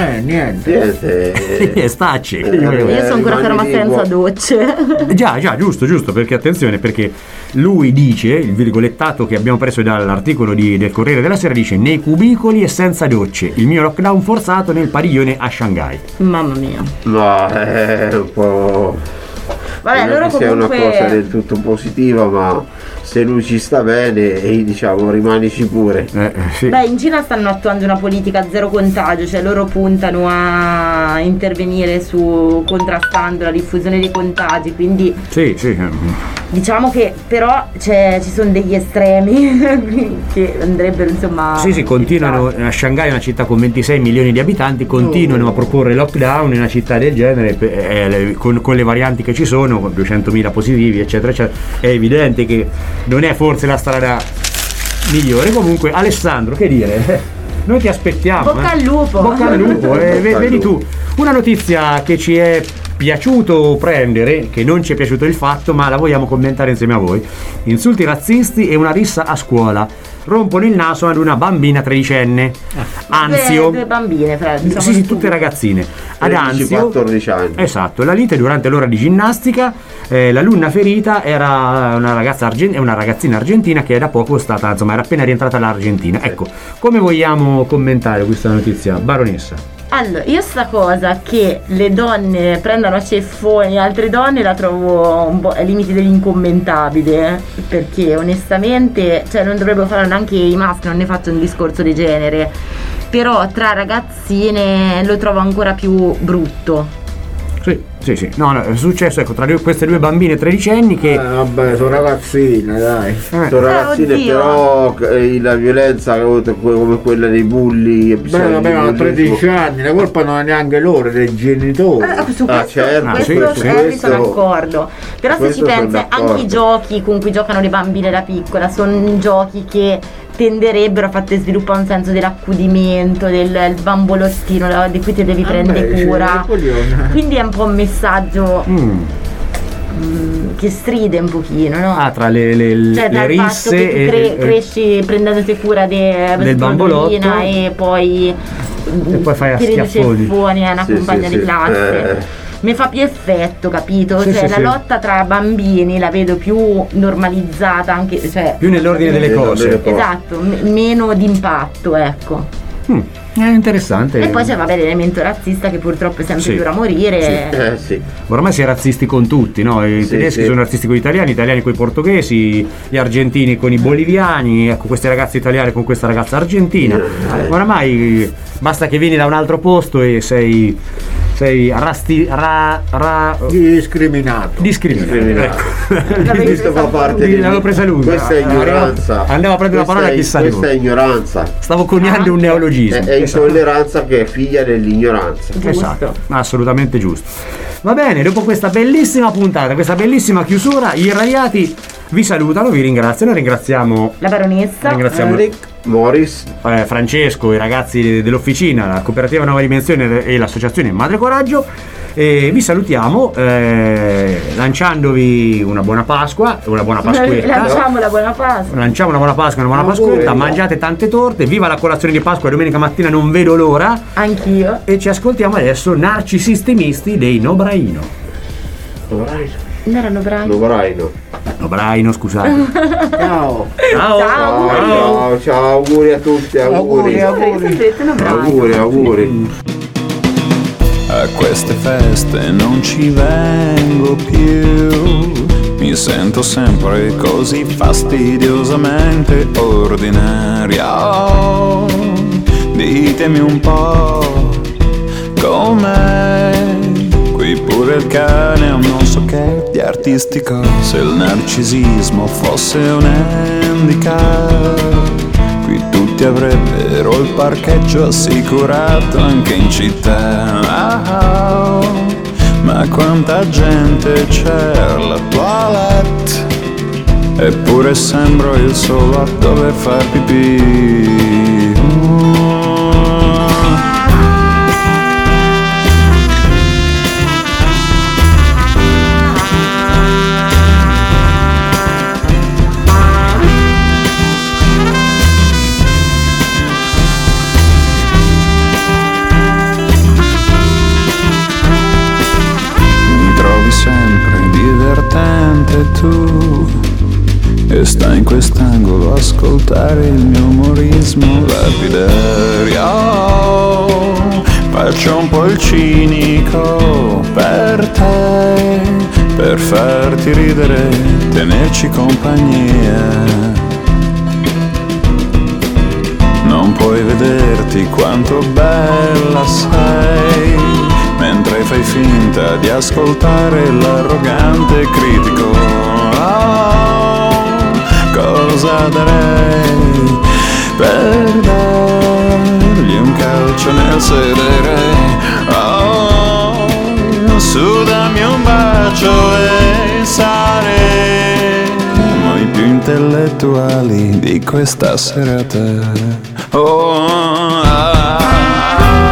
Niente. Stacci. Io sono ancora ferma senza docce. Già, giusto, perché attenzione, perché lui dice, il virgolettato che abbiamo preso dall'articolo del Corriere della Sera dice: nei cubicoli e senza docce, il mio lockdown forzato nel padiglione a Shanghai. Mamma mia. No, è un po'. Vabbè, non loro che sia comunque una cosa del tutto positiva, ma se lui ci sta bene, rimanici pure. Sì. Beh, in Cina stanno attuando una politica zero contagio, cioè loro puntano a intervenire contrastando la diffusione dei contagi, quindi sì. diciamo che però ci sono degli estremi che andrebbero Sì, continuano. A Shanghai è una città con 26 milioni di abitanti, continuano a proporre lockdown in una città del genere con le varianti che ci sono, con 200.000 positivi eccetera eccetera. È evidente che non è forse la strada migliore. Comunque, Alessandro, che dire? Noi ti aspettiamo. Bocca al lupo. Vedi tu, una notizia che ci è piaciuto prendere, che non ci è piaciuto il fatto, ma la vogliamo commentare insieme a voi. Insulti razzisti e una rissa a scuola rompono il naso ad una bambina tredicenne. Anzio. Due bambine, sì, tutte ragazzine. Ad Anzio, 14 anni. Esatto, la lite durante l'ora di ginnastica. L'alunna ferita era una ragazzina argentina che da poco era appena rientrata dall'Argentina. Ecco, come vogliamo commentare questa notizia, baronessa? Allora, io sta cosa che le donne prendano a ceffoni altre donne la trovo un po' ai limiti dell'incommentabile, perché onestamente non dovrebbero farlo neanche i maschi, non ne faccio un discorso di genere, però tra ragazzine lo trovo ancora più brutto. Sì. No, è successo tra queste due bambine tredicenni che vabbè, sono ragazzine, dai. Sono ragazzine, però la violenza come quella dei bulli. Beh, ma 13 anni, la colpa non è neanche loro, dei genitori. Su questo sono d'accordo. Però se ci pensi, anche i giochi con cui giocano le bambine da piccola sono giochi che tenderebbero a farti sviluppare un senso dell'accudimento, del bambolottino di cui ti devi prendere cura. Quindi è un po' un messaggio che stride un pochino, no? Tra le risse che tu cresci prendendoti cura del bambolotto e poi fai a schiaffoni a una compagna di classe. Mi fa più effetto, capito? La lotta tra bambini la vedo più normalizzata, anche più nell'ordine delle cose. Esatto, meno d'impatto, ecco. È interessante. E poi c'è l'elemento razzista che purtroppo è sempre più da morire. Ormai si è razzisti con tutti, no? I tedeschi sono razzisti con gli italiani con i portoghesi, gli argentini con i boliviani, ecco, queste ragazze italiane con questa ragazza argentina. Oramai basta che vieni da un altro posto e sei sei discriminato. Questo fa parte l'avevo presa lui. Questa è ignoranza. Andavo a prendere la parola chissà questa è ignoranza. Stavo coniando un neologismo. È intolleranza che è figlia dell'ignoranza. Esatto, assolutamente giusto. Va bene, dopo questa bellissima puntata, questa bellissima chiusura, gli irradiati vi salutano, vi ringraziano, ringraziamo la baronessa, ringraziamo Morris, Francesco, i ragazzi dell'officina, la cooperativa Nuova Dimensione e l'associazione Madre Coraggio. E vi salutiamo lanciandovi una buona Pasqua e una buona Pasquetta. Lanciamo una buona Pasqua, una buona Pasquetta, mangiate tante torte, viva la colazione di Pasqua, domenica mattina non vedo l'ora. Anch'io. E ci ascoltiamo adesso Narcisistimisti dei Nobraino. Non era Nobraino, scusate. Ciao, auguri a tutti, auguri. A queste feste non ci vengo più, mi sento sempre così fastidiosamente ordinario. Ditemi un po' com'è, qui pure il cane ha un non so che di artistico. Se il narcisismo fosse un handicap, qui tutti avrebbero il parcheggio assicurato anche in città. Ma quanta gente c'è alla toilette, eppure sembro il solo a dover far pipì. Tu e sta in quest'angolo a ascoltare il mio umorismo lapidario. Faccio un po' il cinico per te, per farti ridere, tenerci compagnia. Non puoi vederti quanto bella sei, mentre fai finta di ascoltare l'arrogante critico. Cosa darei per dargli un calcio nel sedere? Su dammi un bacio e saremo i più intellettuali di questa serata.